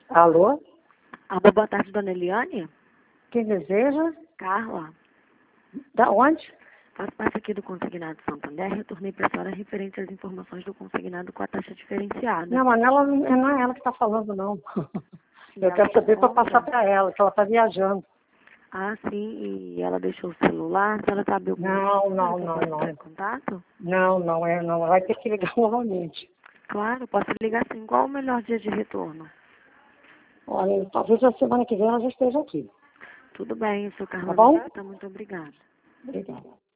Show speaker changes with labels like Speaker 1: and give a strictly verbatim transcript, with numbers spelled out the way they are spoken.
Speaker 1: Alô?
Speaker 2: Alô, boa tarde, dona Eliane?
Speaker 1: Quem deseja?
Speaker 2: Carla.
Speaker 1: Da onde?
Speaker 2: Faço parte aqui do Consignado Santander. Retornei para a senhora referente às informações do consignado com a taxa diferenciada.
Speaker 1: Não, mas ela, não é ela que está falando, não.
Speaker 2: E
Speaker 1: Eu
Speaker 2: ela
Speaker 1: quero saber para
Speaker 2: encontra-
Speaker 1: passar para ela, que ela está viajando.
Speaker 2: Ah, sim, e ela deixou o celular. A senhora sabe alguma
Speaker 1: Não,
Speaker 2: coisa
Speaker 1: não,
Speaker 2: que eu
Speaker 1: não,
Speaker 2: possa
Speaker 1: não.
Speaker 2: entrar em contato?
Speaker 1: Não, não é, não. Vai ter que ligar novamente.
Speaker 2: Claro, posso ligar sim. Qual o melhor dia de retorno?
Speaker 1: Olha, talvez a semana que vem ela já esteja aqui.
Speaker 2: Tudo bem, eu sou
Speaker 1: Tá
Speaker 2: Carla
Speaker 1: bom?
Speaker 2: Mesquita, muito obrigada.
Speaker 1: Obrigada.